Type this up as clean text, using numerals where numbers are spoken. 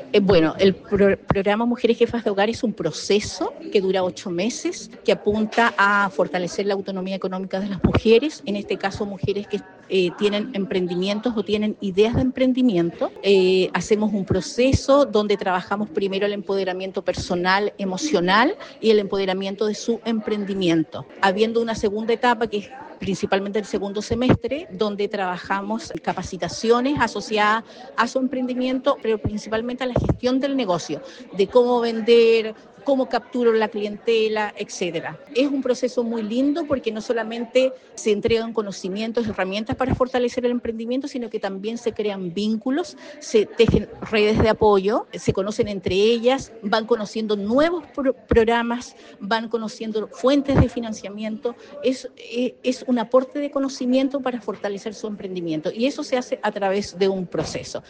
Bueno, el programa Mujeres Jefas de Hogar es un proceso que dura 8 meses, que apunta a fortalecer la autonomía económica de las mujeres, en este caso mujeres que tienen emprendimientos o tienen ideas de emprendimiento. Hacemos un proceso donde trabajamos primero el empoderamiento personal, emocional y el empoderamiento de su emprendimiento, habiendo una segunda etapa que es principalmente el segundo semestre, donde trabajamos capacitaciones asociadas a su emprendimiento, pero principalmente a la gestión del negocio, de cómo vender, cómo capturo la clientela, etcétera. Es un proceso muy lindo porque no solamente se entregan conocimientos, herramientas para fortalecer el emprendimiento, sino que también se crean vínculos, se tejen redes de apoyo, se conocen entre ellas, van conociendo nuevos programas, van conociendo fuentes de financiamiento. Es un aporte de conocimiento para fortalecer su emprendimiento y eso se hace a través de un proceso.